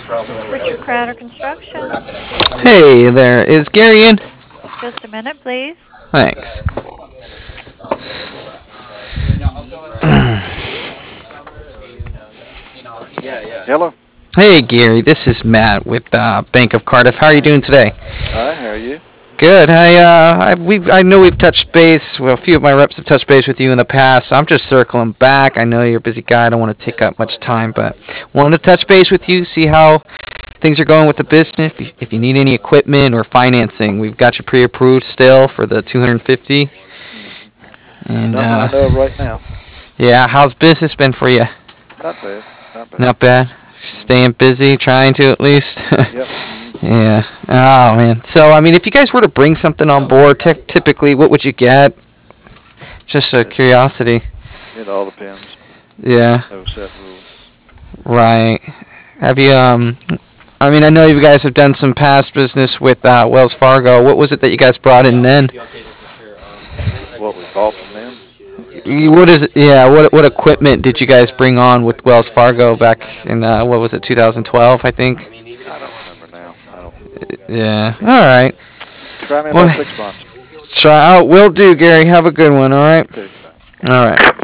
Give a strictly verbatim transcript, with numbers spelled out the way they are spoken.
Richard Crowder Construction. Hey there, is Gary in? Just a minute, please. Thanks. Hello. Hey Gary, this is Matt with uh, Bank of Cardiff. How are you doing today? Hi, how are you? Good. I uh, I we I know we've touched base. Well, a few of my reps have touched base with you in the past. So I'm just circling back. I know you're a busy guy. I don't want to take up much time, but wanted to touch base with you, see how things are going with the business. If you, if you need any equipment or financing, we've got you pre-approved still for the two hundred fifty. Mm-hmm. And Nothing uh, I know of right now. yeah, how's business been for you? Not bad. Not bad. Not bad. Staying busy, trying to at least. Yep. Yeah. Oh man. So I mean, if you guys were to bring something on board, ty- typically, what would you get? Just a It, curiosity. it all depends. Yeah. No set rules. Right. Have you um? I mean, I know you guys have done some past business with uh, Wells Fargo. What was it that you guys brought in then? What we bought from them? You- What is it? Yeah. What what equipment did you guys bring on with Wells Fargo back in uh, what was it, two thousand twelve? I think. I don't remember now. I don't. Yeah. All right. Try me in Well, about six months. try out. Will do, Gary. Have a good one. All right. You too. All right.